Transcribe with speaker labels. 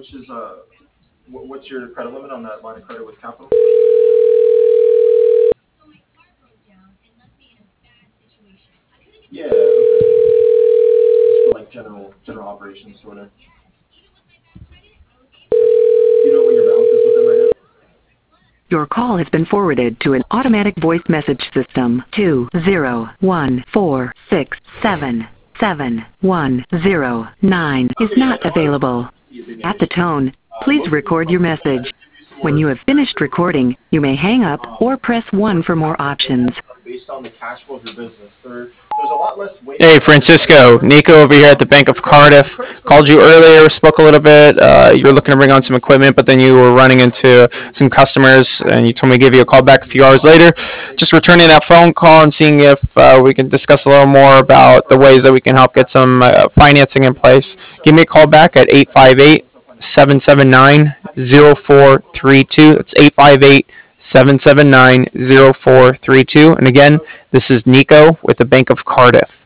Speaker 1: which is what's your credit limit on that line of credit with Capital? Yeah, okay. Just for like general operations sort of. Do you know what your balance is with them right now?
Speaker 2: Your call has been forwarded to an automatic voice message system. 20146777109 is not available. At the tone, please record your message. When you have finished recording, you may hang up or press 1 for more options.
Speaker 1: Based on the cash flow of your business, there's a lot less weight.
Speaker 3: Hey, Francisco. Nico over here at the Bank of Cardiff. Called you earlier, spoke a little bit. You were looking to bring on some equipment, but then you were running into some customers, and you told me to give you a call back a few hours later. Just returning that phone call and seeing if we can discuss a little more about the ways that we can help get some financing in place. Give me a call back at 858-779-0432. That's 858-779-0432. And again, this is Nico with the Bank of Cardiff.